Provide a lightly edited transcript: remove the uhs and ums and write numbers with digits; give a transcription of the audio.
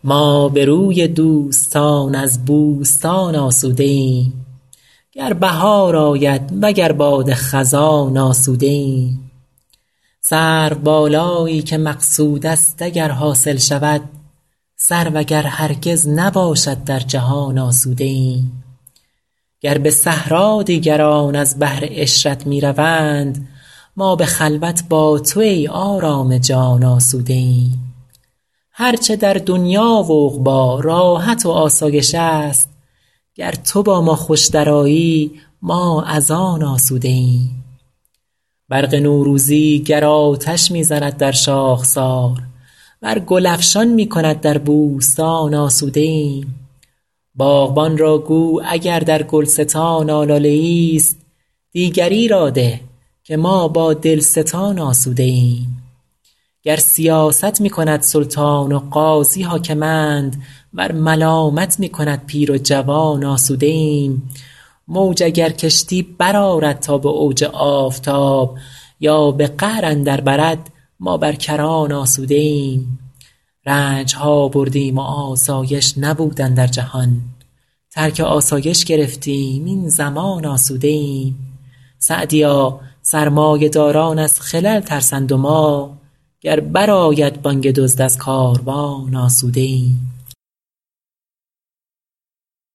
ما به روی دوستان از بوستان آسوده ایم، گر بهار آید وگر باد خزان آسوده ایم. سروبالایی که مقصود است اگر حاصل شود، سرو اگر هرگز نباشد در جهان آسوده ایم. گر به صحرا دیگران از بهر عشرت می روند، ما به خلوت با تو ای آرام جان آسوده ایم. هرچه در دنیا و عقبی راحت و آسایش است، گر تو با ما خوش درآیی ما از آن آسوده ایم. برق نوروزی گر آتش می زند در شاخسار، ور گل افشان می کند در بوستان آسوده ایم. باغبان را گو اگر در گلستان آلاله ای است، دیگری را ده که ما با دلستان آسوده ایم. گر سیاست می کند سلطان و قاضی حاکمند، ور ملامت می کند پیر و جوان آسوده ایم. موج اگر کشتی برآرد تا به اوج آفتاب، یا به قعر اندر برد ما بر کران آسوده ایم. رنج ها بردیم و آسایش نبود اندر جهان، ترک آسایش گرفتیم این زمان آسوده ایم. سعدیا سرمایه داران از خلل ترسند و ما، گر برآید بانگ دزد از کاروان آسوده ایم.